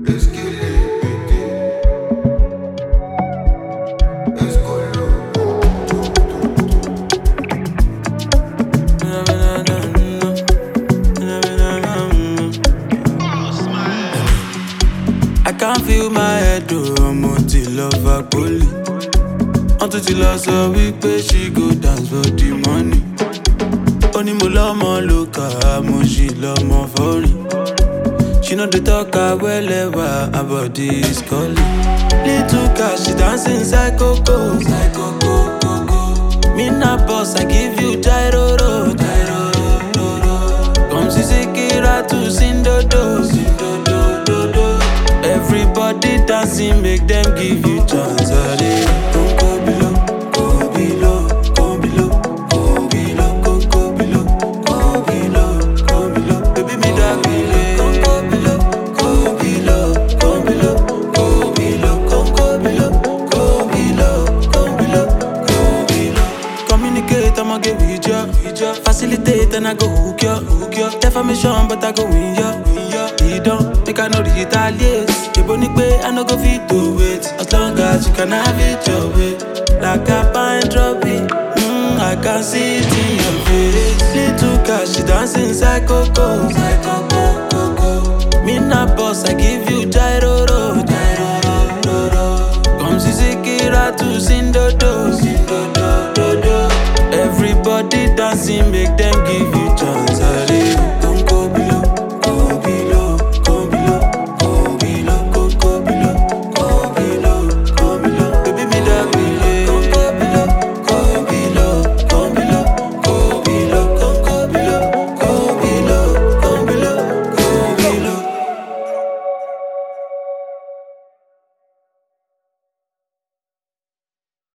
Let's get it. Let's go I can't feel my head, oh, I'm on till love a bully. Until she lost her week, she go dance for the money. Only mo love look mo she love more foreign. She know the talk well ever, her body is calling. Little cash, she dancing psycho go. Me na boss, I give you gyro. Come see Sekira to Sindodo. Everybody dancing, make them give you chance. Don't go below, go below, go below, go below, go below, go below, go below. Baby, me that below. Don't go below, go below, go below, go below, go below, go below, go below, go below. Communicate, I'ma get with ya. Facilitate and I go hook ya. Defamation, but I go win ya. You don't make I know the retaliate. I no go fit to wait. As long as you can have it your way. Like a pine drop it. I can see it in your face. Little cash, she dancing psycho go. Me na boss, I give you gyro. Come see Sekira to Sindodo. Everybody dancing, make them